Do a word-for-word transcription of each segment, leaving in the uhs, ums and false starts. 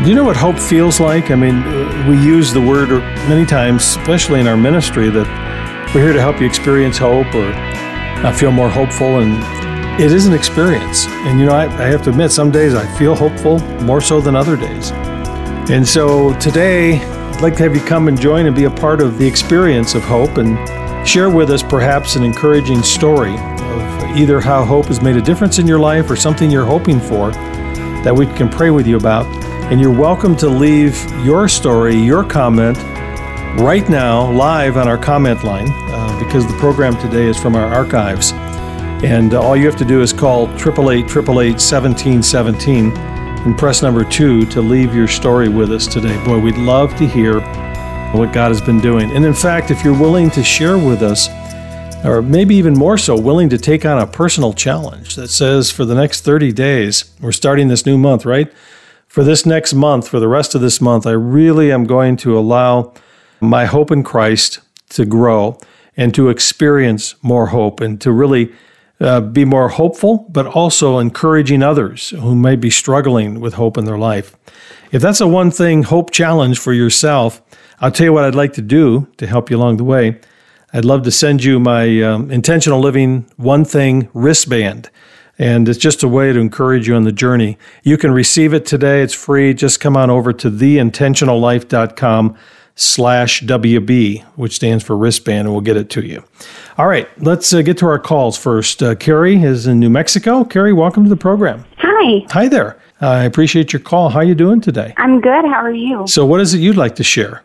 Do you know what hope feels like? I mean, we use the word many times, especially in our ministry, that we're here to help you experience hope or uh, feel more hopeful, and it is an experience. And, you know, I, I have to admit, some days I feel hopeful more so than other days. And so today, I'd like to have you come and join and be a part of the experience of hope and share with us perhaps an encouraging story of either how hope has made a difference in your life or something you're hoping for that we can pray with you about. And you're welcome to leave your story, your comment, right now, live on our comment line, uh, because the program today is from our archives. And uh, all you have to do is call eight eight eight, eight eight eight, one seven one seven and press number two to leave your story with us today. Boy, we'd love to hear what God has been doing. And in fact, if you're willing to share with us, or maybe even more so, willing to take on a personal challenge that says for the next thirty days, we're starting this new month, right? For this next month, for the rest of this month, I really am going to allow my hope in Christ to grow and to experience more hope and to really uh, be more hopeful, but also encouraging others who may be struggling with hope in their life. If that's a one thing hope challenge for yourself, I'll tell you what I'd like to do to help you along the way. I'd love to send you my um, Intentional Living One Thing wristband. And it's just a way to encourage you on the journey. You can receive it today. It's free. Just come on over to theintentionallife.com slash WB, which stands for wristband, and we'll get it to you. All right, let's uh, get to our calls first. Uh, Carrie is in New Mexico. Carrie, welcome to the program. Hi. Hi there. Uh, I appreciate your call. How are you doing today? I'm good. How are you? So what is it you'd like to share?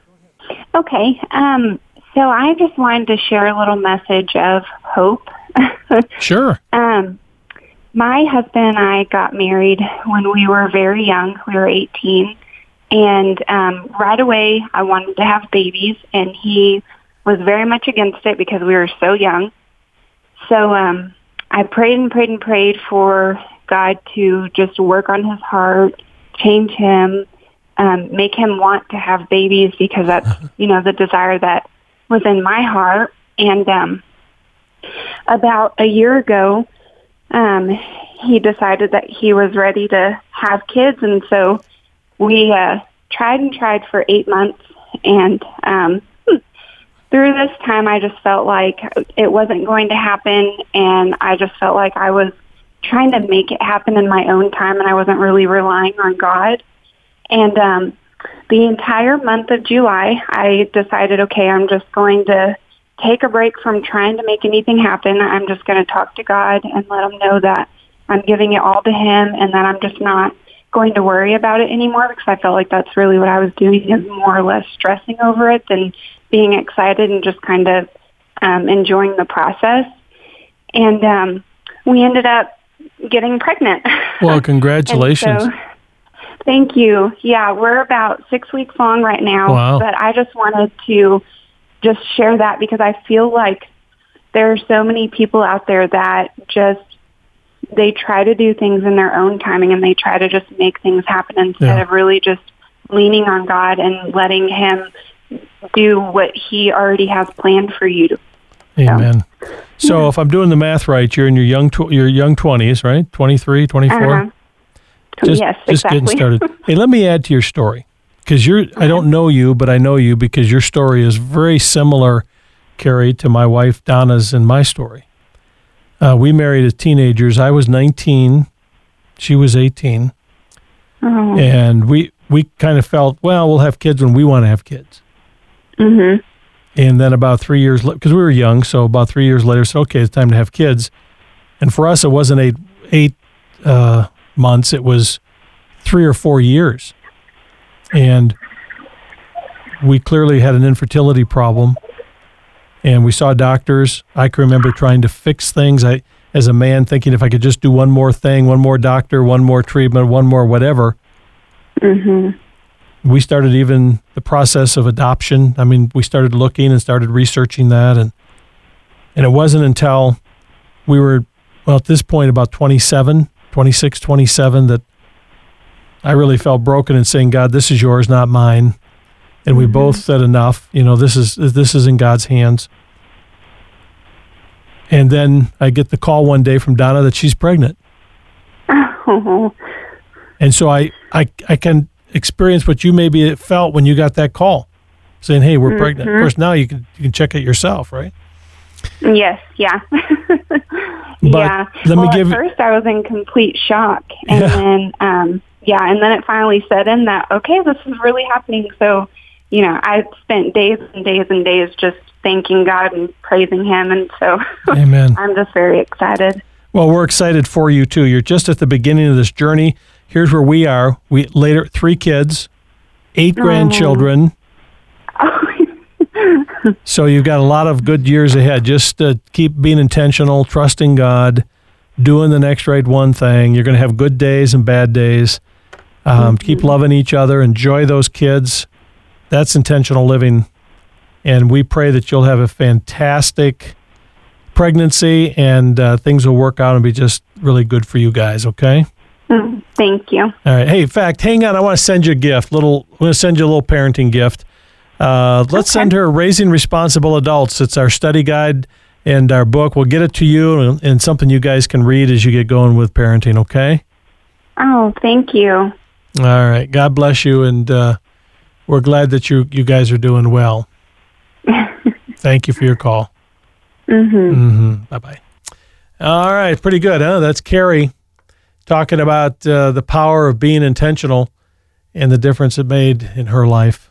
Okay. Um, so I just wanted to share a little message of hope. Sure. Um. My husband and I got married when we were very young. We were eighteen. And um, right away, I wanted to have babies, and he was very much against it because we were so young. So um, I prayed and prayed and prayed for God to just work on his heart, change him, um, make him want to have babies, because that's, you know, the desire that was in my heart. And um, about a year ago, Um, he decided that he was ready to have kids, and so we uh, tried and tried for eight months, and um, through this time I just felt like it wasn't going to happen, and I just felt like I was trying to make it happen in my own time, and I wasn't really relying on God. And um, the entire month of July, I decided, okay, I'm just going to take a break from trying to make anything happen. I'm just going to talk to God and let him know that I'm giving it all to him, and that I'm just not going to worry about it anymore, because I felt like that's really what I was doing, is more or less stressing over it than being excited and just kind of um, enjoying the process. And um, we ended up getting pregnant. Well, congratulations. so, thank you. Yeah, we're about six weeks along right now. Wow. But I just wanted to just share that, because I feel like there are so many people out there that just, they try to do things in their own timing, and they try to just make things happen instead yeah. of really just leaning on God and letting him do what he already has planned for you. Amen. So, so yeah. If I'm doing the math right, you're in your young tw- your young twenties, right? twenty-three, twenty-four? Uh-huh. Just, yes, just exactly. getting started. Hey, let me add to your story. Because you're, I don't know you, but I know you because your story is very similar, Carrie, to my wife Donna's and my story. Uh, we married as teenagers. I was nineteen, she was eighteen, oh. and we we kind of felt, well, we'll have kids when we want to have kids. Mm-hmm. And then about three years, because we were young, so about three years later, said, okay, it's time to have kids. And for us, it wasn't eight eight uh, months; it was three or four years. And we clearly had an infertility problem, and we saw doctors. I can remember trying to fix things. I, as a man, thinking if I could just do one more thing, one more doctor, one more treatment, one more whatever. Mm-hmm. We started even the process of adoption. I mean, we started looking and started researching that, and and it wasn't until we were, well, at this point, about twenty-seven, twenty-six, twenty-seven, that I really felt broken and saying, God, this is yours, not mine. And we mm-hmm. both said enough, you know, this is this is in God's hands. And then I get the call one day from Donna that she's pregnant. Oh. And so I, I, I can, experience what you maybe felt when you got that call, saying, "Hey, we're mm-hmm. pregnant." Of course, now you can you can check it yourself, right? Yes, yeah. But yeah. let me well, give at first I was in complete shock. And yeah. then, um, yeah, and then it finally set in that, okay, this is really happening. So, you know, I spent days and days and days just thanking God and praising Him. And so Amen. I'm just very excited. Well, we're excited for you, too. You're just at the beginning of this journey. Here's where we are. We later, three kids, eight oh. grandchildren. Oh. So you've got a lot of good years ahead. Just uh, keep being intentional, trusting God, doing the next right one thing. You're going to have good days and bad days. Um, mm-hmm. Keep loving each other. Enjoy those kids. That's intentional living. And we pray that you'll have a fantastic pregnancy and uh, things will work out and be just really good for you guys, okay? Mm, thank you. All right. Hey, in fact, hang on. I want to send you a gift. Little. I'm going to send you a little parenting gift. Uh, let's okay. send her Raising Responsible Adults. It's our study guide and our book. We'll get it to you and, and something you guys can read as you get going with parenting, okay? Oh, thank you. All right. God bless you, and uh, we're glad that you, you guys are doing well. Thank you for your call. Mm-hmm. Mm-hmm. Bye-bye. All right. Pretty good, huh? That's Carrie talking about uh, the power of being intentional and the difference it made in her life.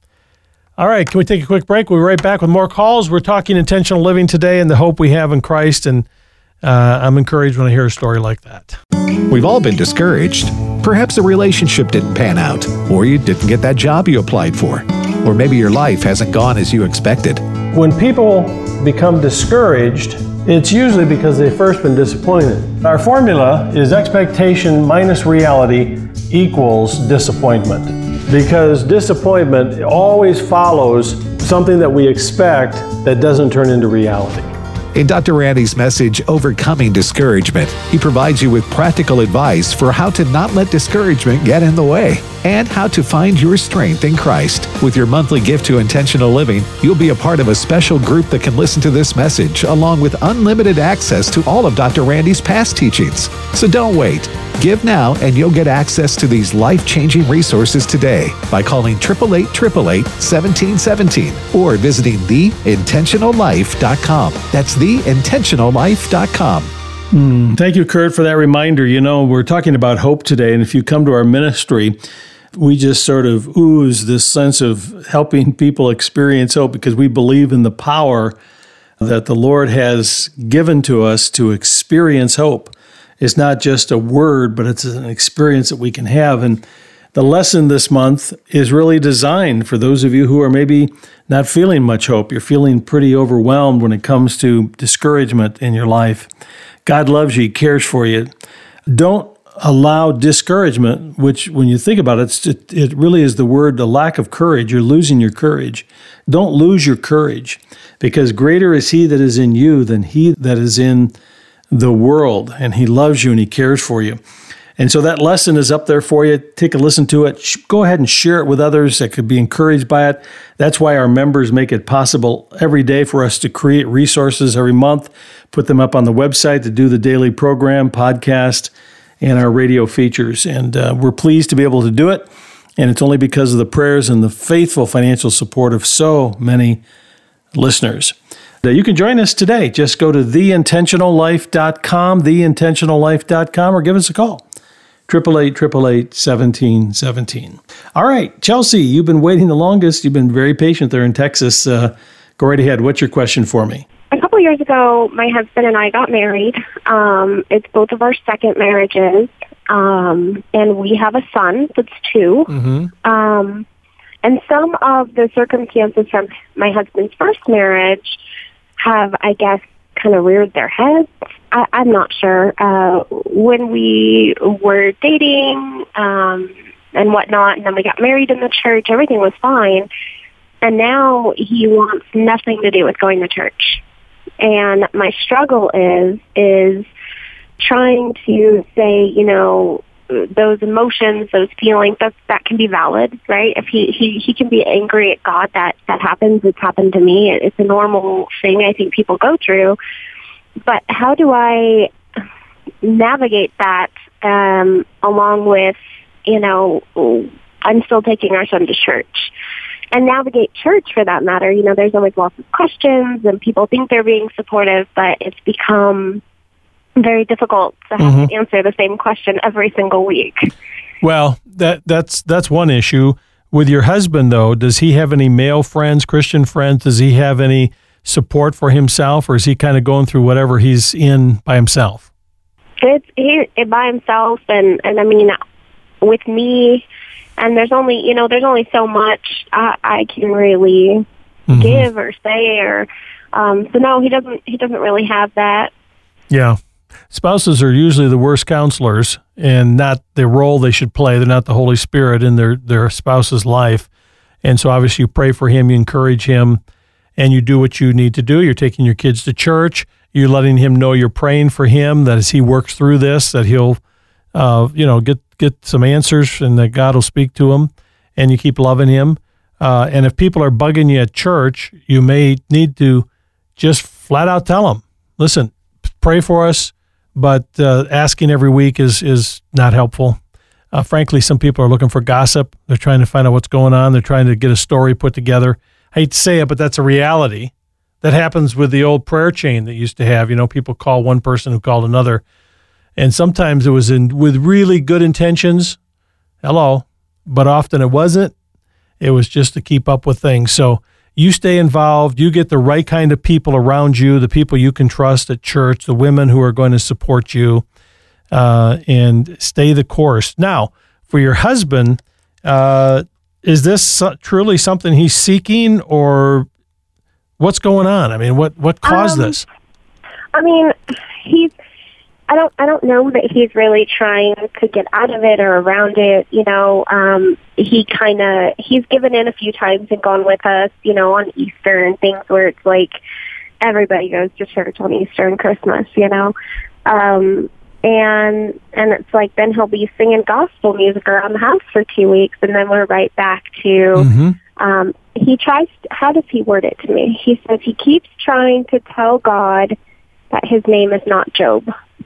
All right, can we take a quick break? We'll be right back with more calls. We're talking intentional living today and the hope we have in Christ, and uh, I'm encouraged when I hear a story like that. We've all been discouraged. Perhaps a relationship didn't pan out, or you didn't get that job you applied for, or maybe your life hasn't gone as you expected. When people become discouraged, it's usually because they've first been disappointed. Our formula is expectation minus reality equals disappointment. Because disappointment always follows something that we expect that doesn't turn into reality. In Doctor Randy's message, Overcoming Discouragement, he provides you with practical advice for how to not let discouragement get in the way and how to find your strength in Christ. With your monthly gift to Intentional Living, you'll be a part of a special group that can listen to this message along with unlimited access to all of Doctor Randy's past teachings. So don't wait. Give now and you'll get access to these life-changing resources today by calling eight eight eight, eight eight eight, one seven one seven or visiting the intentional life dot com. That's the intentional life dot com. Mm, thank you, Kurt, for that reminder. You know, we're talking about hope today, and if you come to our ministry, we just sort of ooze this sense of helping people experience hope because we believe in the power that the Lord has given to us to experience hope. It's not just a word, but it's an experience that we can have. And the lesson this month is really designed for those of you who are maybe not feeling much hope. You're feeling pretty overwhelmed when it comes to discouragement in your life. God loves you. He cares for you. Don't allow discouragement, which when you think about it, it, it really is the word, the lack of courage. You're losing your courage. Don't lose your courage, because greater is He that is in you than he that is in the world, and He loves you and He cares for you. And so that lesson is up there for you. Take a listen to it. Go ahead and share it with others that could be encouraged by it. That's why our members make it possible every day for us to create resources every month, put them up on the website to do the daily program, podcast, and our radio features. And uh, we're pleased to be able to do it. And it's only because of the prayers and the faithful financial support of so many listeners. Now, you can join us today. Just go to the intentional life dot com, the intentional life dot com, or give us a call. eight eight eight, eight eight eight, one seven one seven. All right, Chelsea, you've been waiting the longest. You've been very patient there in Texas. Uh, go right ahead. What's your question for me? A couple years ago, my husband and I got married. Um, it's both of our second marriages, um, and we have a son that's two. Mm-hmm. Um, and some of the circumstances from my husband's first marriage have, I guess, kind of reared their heads. I, I'm not sure. Uh, when we were dating um, and whatnot, and then we got married in the church, everything was fine. And now he wants nothing to do with going to church. And my struggle is is trying to say, you know, those emotions, those feelings, that that can be valid, right? If he, he, he can be angry at God, that, that happens. It's happened to me. It's a normal thing I think people go through. But how do I navigate that um, along with, you know, I'm still taking our son to church. And navigate church, for that matter, you know, there's always lots of questions, and people think they're being supportive, but it's become very difficult to have mm-hmm. to answer the same question every single week. Well, that that's that's one issue. With your husband, though, does he have any male friends, Christian friends? Does he have any support for himself, or is he kind of going through whatever he's in by himself? It's he it by himself, and, and I mean, with me, and there's only, you know, there's only so much I, I can really mm-hmm. give or say, or um, so no, he doesn't. He doesn't really have that. Yeah, spouses are usually the worst counselors, and not the role they should play. They're not the Holy Spirit in their their spouse's life, and so obviously you pray for him, you encourage him, and you do what you need to do. You're taking your kids to church. You're letting him know you're praying for him, that as he works through this, that he'll, uh, you know, get get some answers, and that God will speak to him, and you keep loving him. Uh, and if people are bugging you at church, you may need to just flat out tell them, listen, pray for us, but uh, asking every week is is not helpful. Uh, frankly, some people are looking for gossip. They're trying to find out what's going on. They're trying to get a story put together. I hate to say it, but that's a reality. That happens with the old prayer chain that used to have, you know, people call one person who called another. And sometimes it was in with really good intentions. Hello. But often it wasn't. It was just to keep up with things. So you stay involved. You get the right kind of people around you, the people you can trust at church, the women who are going to support you, uh, and stay the course. Now, for your husband, uh, is this truly something he's seeking, or what's going on? I mean, what, what caused um, this? I mean, he's, I don't, I don't know that he's really trying to get out of it or around it. You know, um, he kind of, he's given in a few times and gone with us, you know, on Easter and things where it's like everybody goes to church on Easter and Christmas, you know. Um, and, and it's like, then he'll be singing gospel music around the house for two weeks. And then we're right back to, mm-hmm. um, he tries, to, how does he word it to me? He says he keeps trying to tell God that his name is not Job.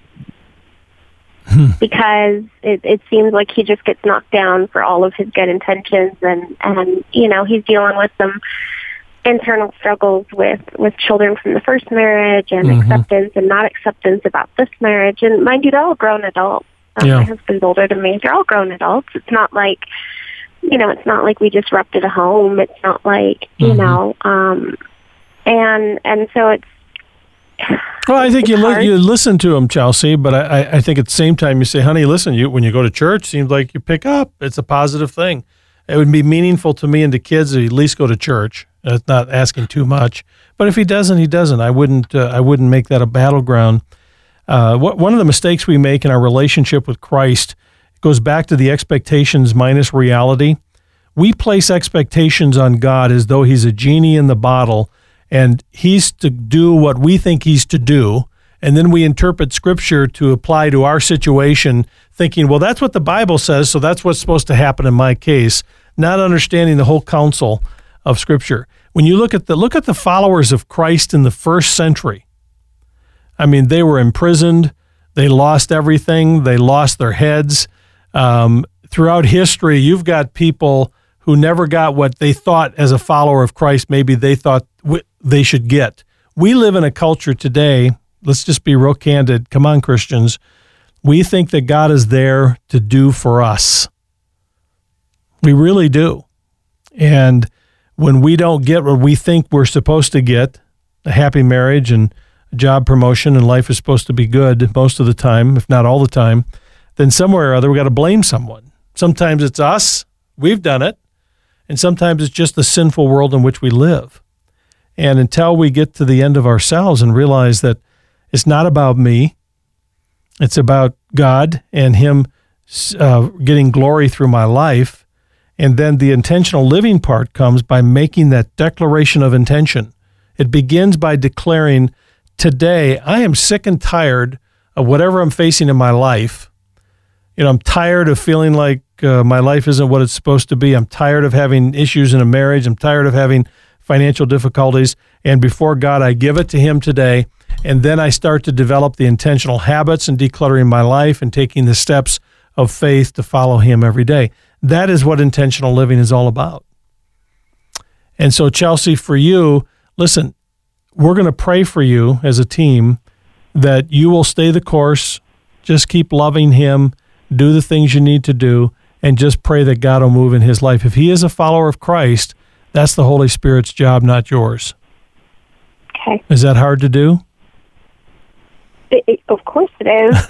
Hmm. Because it, it seems like he just gets knocked down for all of his good intentions, and, and you know, he's dealing with some internal struggles with, with children from the first marriage, and mm-hmm. acceptance and not acceptance about this marriage. And mind you, they're all grown adults. Um, yeah. My husband's older than me. They're all grown adults. It's not like, you know, it's not like we disrupted a home. It's not like, you mm-hmm. know, um, and and so it's, well, I think you li- you listen to them, Chelsea, but I, I think at the same time you say, honey, listen, you when you go to church, it seems like you pick up. It's a positive thing. It would be meaningful to me and to kids to at least go to church. It's not asking too much. But if he doesn't, he doesn't. I wouldn't uh, I wouldn't make that a battleground. Uh, what, one of the mistakes we make in our relationship with Christ goes back to the expectations minus reality. We place expectations on God as though he's a genie in the bottle, and he's to do what we think he's to do, and then we interpret Scripture to apply to our situation, thinking, well, that's what the Bible says, so that's what's supposed to happen in my case, not understanding the whole counsel of Scripture. When you look at the look at the followers of Christ in the first century, I mean, they were imprisoned, they lost everything, they lost their heads. Um, throughout history, you've got people who never got what they thought as a follower of Christ maybe they thought w- they should get. We live in a culture today, let's just be real candid, come on, Christians, we think that God is there to do for us. We really do. And when we don't get what we think we're supposed to get, a happy marriage and a job promotion, and life is supposed to be good most of the time, if not all the time, then somewhere or other we got to blame someone. Sometimes it's us, we've done it, and sometimes it's just the sinful world in which we live. And until we get to the end of ourselves and realize that it's not about me, it's about God and him uh, getting glory through my life, and then the intentional living part comes by making that declaration of intention. It begins by declaring, today I am sick and tired of whatever I'm facing in my life. You know, I'm tired of feeling like uh, my life isn't what it's supposed to be. I'm tired of having issues in a marriage. I'm tired of having financial difficulties. And before God, I give it to him today. And then I start to develop the intentional habits and decluttering my life and taking the steps of faith to follow him every day. That is what intentional living is all about. And so, Chelsea, for you, listen, we're going to pray for you as a team that you will stay the course, just keep loving him, do the things you need to do, and just pray that God will move in his life. If he is a follower of Christ, that's the Holy Spirit's job, not yours. Okay. Is that hard to do? It, it, of course it is.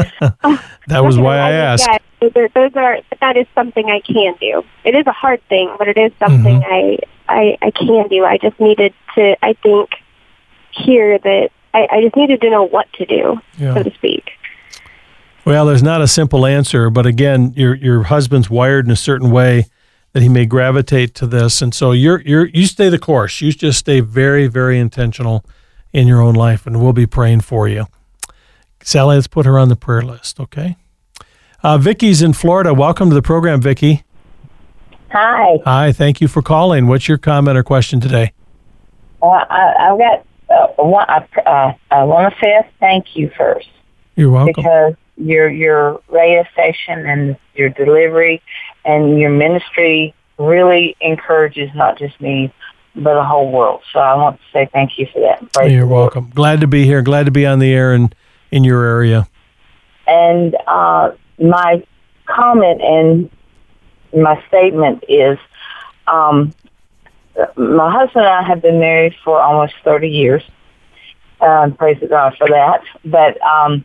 That was why I asked. Yeah, those, those are, that is something I can do. It is a hard thing, but it is something mm-hmm. I, I, I can do. I just needed to, I think, hear that, I, I just needed to know what to do, yeah. so to speak. Well, there's not a simple answer, but again, your your husband's wired in a certain way that he may gravitate to this, and so you're you're you stay the course. You just stay very, very intentional in your own life, and we'll be praying for you. Sally, let's put her on the prayer list, okay? Uh, Vicky's in Florida. Welcome to the program, Vicky. Hi. Hi. Thank you for calling. What's your comment or question today? Well, I, I've got. Uh, one, uh, I want to say a thank you first. You're welcome. Because your your radio station and your delivery and your ministry really encourages not just me, but the whole world. So I want to say thank you for that. Praise You're welcome. Lord. Glad to be here. Glad to be on the air and in your area. And uh, my comment and my statement is, um, my husband and I have been married for almost thirty years. Um, praise God for that. But um,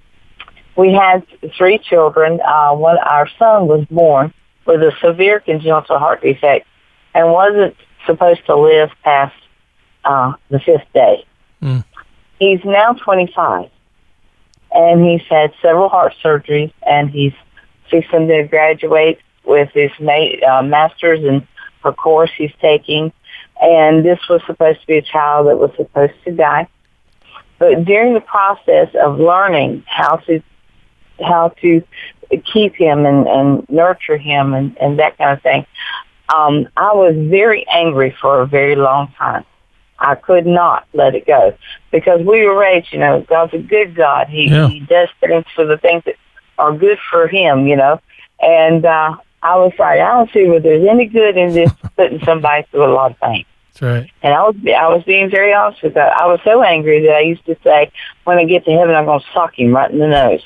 we had three children. Uh, one, our son was born with a severe congenital heart defect and wasn't supposed to live past uh, the fifth day. Mm. He's now twenty-five, and he's had several heart surgeries, and he's fixing to graduate with his ma- uh, master's in a course he's taking, and this was supposed to be a child that was supposed to die. But during the process of learning how to how to keep him and, and nurture him and, and that kind of thing, um, I was very angry for a very long time. I could not let it go because we were raised, you know, God's a good God. He, yeah. he does things for the things that are good for him, you know. And uh, I was like, I don't see where there's any good in this putting somebody through a lot of pain. That's right. And I was I was being very honest with that. I was so angry that I used to say, when I get to heaven, I'm going to sock him right in the nose.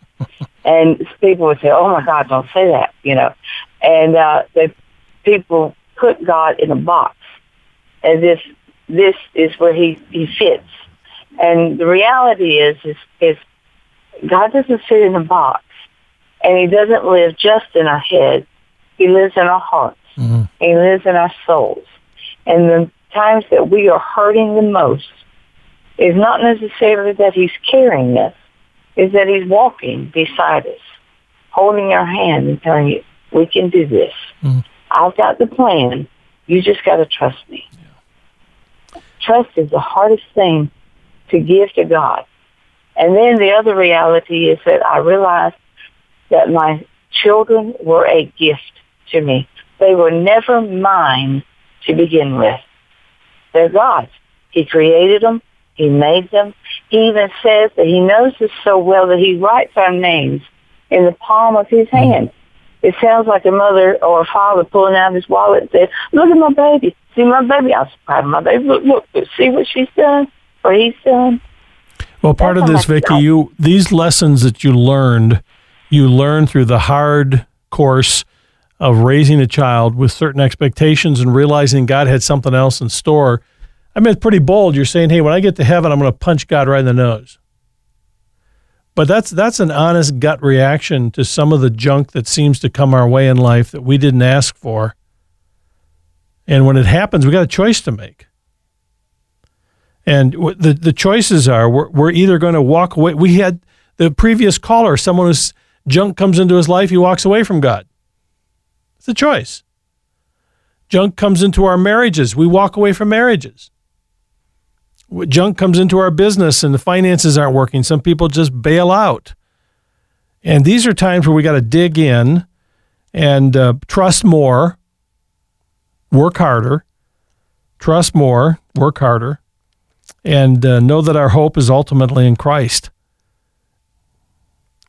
And people would say, oh, my God, don't say that, you know. And uh, they, people put God in a box as if this is where he, he fits. And the reality is, is, is God doesn't fit in a box. And he doesn't live just in our head. He lives in our hearts. Mm-hmm. He lives in our souls. And the times that we are hurting the most is not necessarily that he's carrying us, is that he's walking beside us, holding our hand and telling you, we can do this. Mm-hmm. I've got the plan. You just got to trust me. Yeah. Trust is the hardest thing to give to God. And then the other reality is that I realized that my children were a gift to me. They were never mine to begin with. They're God's. He created them. He made them. He even says that he knows us so well that he writes our names in the palm of his hand. It sounds like a mother or a father pulling out his wallet and saying, look at my baby. See my baby? I'm so proud of my baby. Look, look, see what she's done or he's done. Well, part That's of this, Vicki, you these lessons that you learned, you learned through the hard course of raising a child with certain expectations and realizing God had something else in store. I mean, it's pretty bold. You're saying, hey, when I get to heaven, I'm going to punch God right in the nose. But that's that's an honest gut reaction to some of the junk that seems to come our way in life that we didn't ask for. And when it happens, we got a choice to make. And the the choices are, we're, we're either going to walk away. We had the previous caller, someone whose junk comes into his life, he walks away from God. It's a choice. Junk comes into our marriages. We walk away from marriages. Junk comes into our business and the finances aren't working. Some people just bail out. And these are times where we got to dig in and uh, trust more, work harder, trust more, work harder, and uh, know that our hope is ultimately in Christ.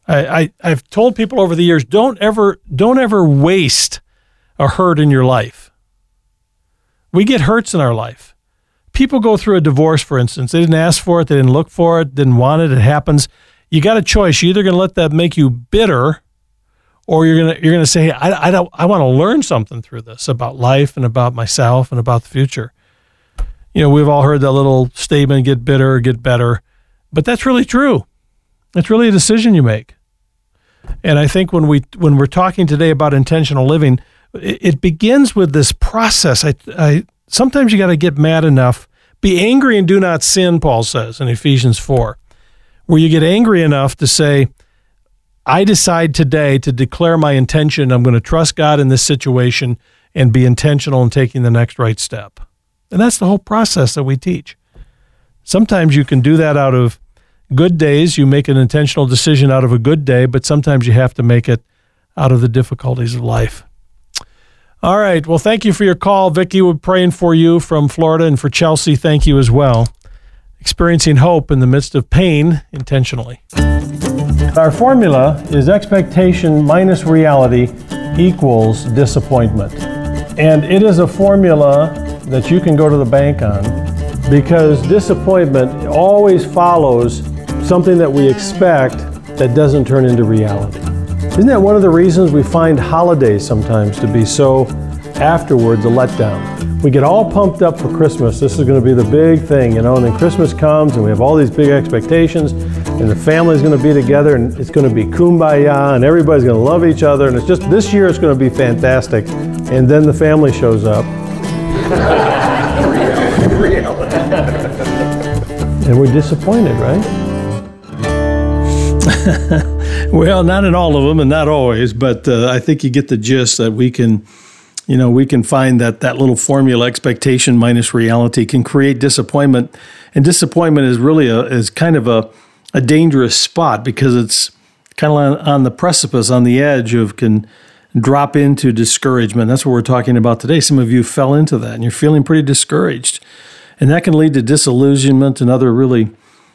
I, I, I've told people over the years, don't ever, don't ever waste a hurt in your life. We get hurts in our life. People go through a divorce, for instance. They didn't ask for it. They didn't look for it. Didn't want it. It happens. You got a choice. You're either going to let that make you bitter, or you're going to you're going to say, hey, I, I, don't, I want to learn something through this about life and about myself and about the future. You know, we've all heard that little statement, get bitter, get better. But that's really true. It's really a decision you make. And I think when, we, when we're talking today about intentional living, it, it begins with this process. I, I Sometimes you got to get mad enough. Be angry and do not sin, Paul says in Ephesians four, where you get angry enough to say, I decide today to declare my intention. I'm going to trust God in this situation and be intentional in taking the next right step. And that's the whole process that we teach. Sometimes you can do that out of good days. You make an intentional decision out of a good day, but sometimes you have to make it out of the difficulties of life. All right. Well, thank you for your call. Vicki, we're praying for you from Florida, and for Chelsea, thank you as well. Experiencing hope in the midst of pain intentionally. Our formula is expectation minus reality equals disappointment. And it is a formula that you can go to the bank on, because disappointment always follows something that we expect that doesn't turn into reality. Isn't that one of the reasons we find holidays sometimes to be so afterwards a letdown? We get all pumped up for Christmas. This is going to be the big thing, you know, and then Christmas comes and we have all these big expectations, and the family's going to be together, and it's going to be kumbaya, and everybody's going to love each other, and it's just, this year it's going to be fantastic. And then the family shows up. And we're disappointed, right? Well, not in all of them and not always, but uh, I think you get the gist that we can, you know, we can find that that little formula, expectation minus reality, can create disappointment. And disappointment is really a, is kind of a, a dangerous spot, because it's kind of on, on the precipice, on the edge of can drop into discouragement. That's what we're talking about today. Some of you fell into that and you're feeling pretty discouraged. And that can lead to disillusionment and other really,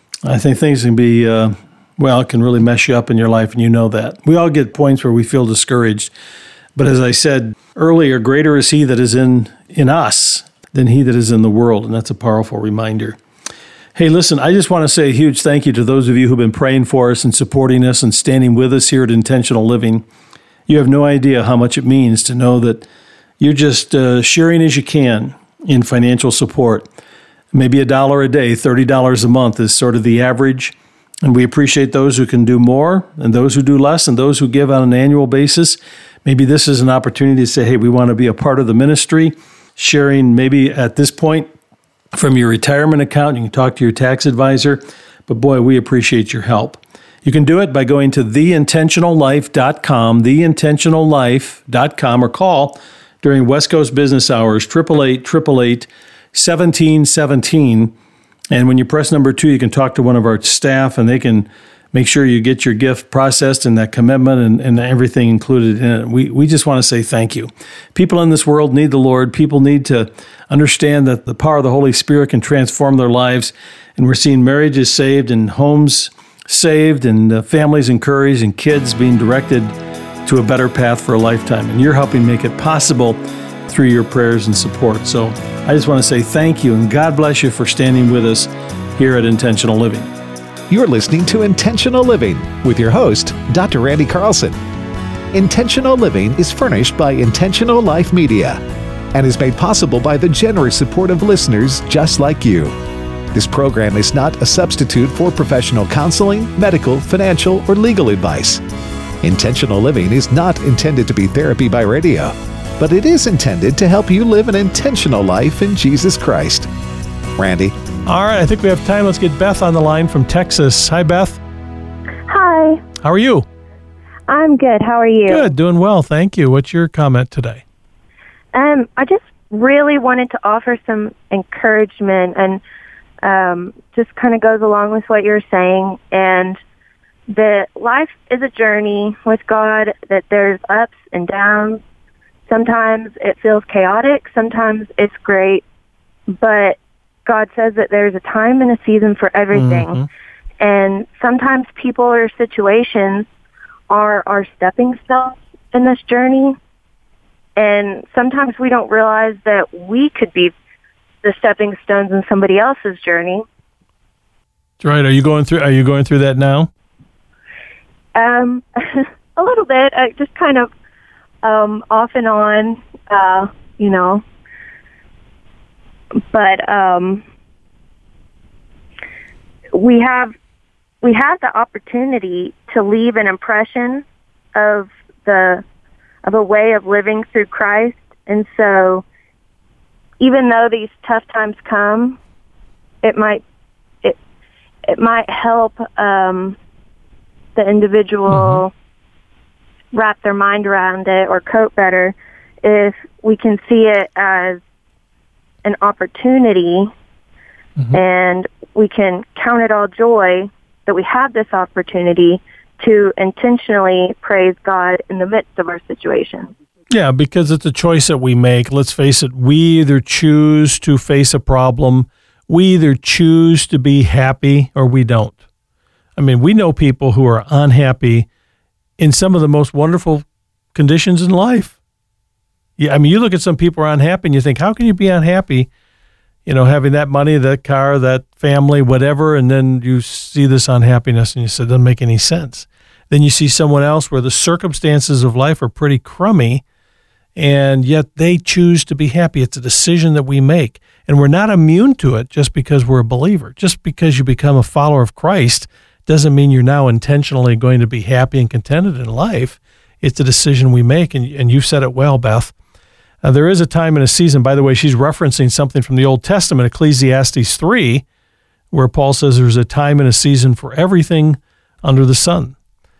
I think things can be, uh, well, it can really mess you up in your life, and you know that. We all get points where we feel discouraged. But as I said earlier, greater is he that is in, in us than he that is in the world. And that's a powerful reminder. Hey, listen, I just want to say a huge thank you to those of you who've been praying for us and supporting us and standing with us here at Intentional Living. You have no idea how much it means to know that you're just uh, sharing as you can in financial support. Maybe a dollar a day, thirty dollars a month is sort of the average. And we appreciate those who can do more and those who do less and those who give on an annual basis. Maybe this is an opportunity to say, hey, we want to be a part of the ministry, sharing maybe at this point from your retirement account. You can talk to your tax advisor. But boy, we appreciate your help. You can do it by going to the intentional life dot com, the intentional life dot com, or call during West Coast business hours, eight eight eight, eight eight eight, one seven one seven. And when you press number two, you can talk to one of our staff, and they can make sure you get your gift processed and that commitment and, and everything included in it. We, we just want to say thank you. People in this world need the Lord. People need to understand that the power of the Holy Spirit can transform their lives. And we're seeing marriages saved and homes saved and uh, families encouraged and kids being directed to a better path for a lifetime. And you're helping make it possible through your prayers and support. So I just want to say thank you, and God bless you for standing with us here at Intentional Living. You're listening to Intentional Living with your host, Doctor Randy Carlson. Intentional Living is furnished by Intentional Life Media and is made possible by the generous support of listeners just like you. This program is not a substitute for professional counseling, medical, financial, or legal advice. Intentional Living is not intended to be therapy by radio, but it is intended to help you live an intentional life in Jesus Christ. Randy. All right, I think we have time. Let's get Beth on the line from Texas. Hi, Beth. Hi. How are you? I'm good. How are you? Good, doing well. Thank you. What's your comment today? Um, I just really wanted to offer some encouragement, and um, just kind of goes along with what you're saying. And that life is a journey with God, that there's ups and downs. Sometimes it feels chaotic. Sometimes it's great. But God says that there's a time and a season for everything. Mm-hmm. And sometimes people or situations are our stepping stones in this journey. And sometimes we don't realize that we could be the stepping stones in somebody else's journey. That's right. Are you going through, are you going through that now? Um, a little bit, uh, just kind of um, off and on, uh, you know. But um, we have we have the opportunity to leave an impression of the of a way of living through Christ, and so even though these tough times come, it might it it might help um, the individual mm-hmm. wrap their mind around it or cope better if we can see it as an opportunity, mm-hmm. and we can count it all joy that we have this opportunity to intentionally praise God in the midst of our situation. Yeah, because it's a choice that we make. Let's face it, we either choose to face a problem, we either choose to be happy, or we don't. I mean, we know people who are unhappy in some of the most wonderful conditions in life. Yeah, I mean, you look at some people who are unhappy and you think, how can you be unhappy, you know, having that money, that car, that family, whatever, and then you see this unhappiness and you say, it doesn't make any sense. Then you see someone else where the circumstances of life are pretty crummy, and yet they choose to be happy. It's a decision that we make, and we're not immune to it just because we're a believer. Just because you become a follower of Christ doesn't mean you're now intentionally going to be happy and contented in life. It's a decision we make, and, and you've said it well, Beth. Uh, there is a time and a season. By the way, she's referencing something from the Old Testament, Ecclesiastes three, where Paul says there's a time and a season for everything under the sun.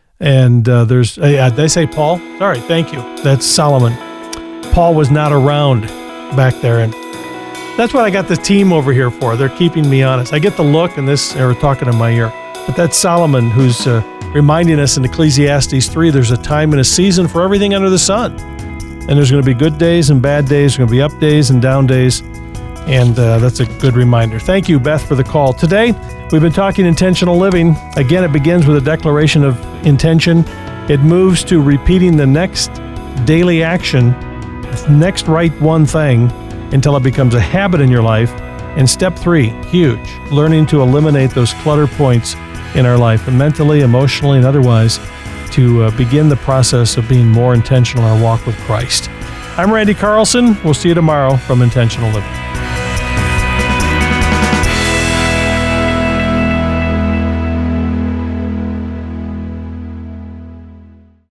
And uh, there's, uh, did I say Paul? Sorry, thank you. That's Solomon. Paul was not around back there. And that's what I got the team over here for. They're keeping me honest. I get the look, and this, they're talking in my ear. But that's Solomon who's uh, reminding us in Ecclesiastes three, there's a time and a season for everything under the sun. And there's going to be good days and bad days. There's going to be up days and down days. And uh, that's a good reminder. Thank you, Beth, for the call. Today, we've been talking intentional living. Again, it begins with a declaration of intention. It moves to repeating the next daily action, the next right one thing, until it becomes a habit in your life. And step three, huge, learning to eliminate those clutter points in our life, and mentally, emotionally, and otherwise, to uh, begin the process of being more intentional in our walk with Christ. I'm Randy Carlson. We'll see you tomorrow from Intentional Living.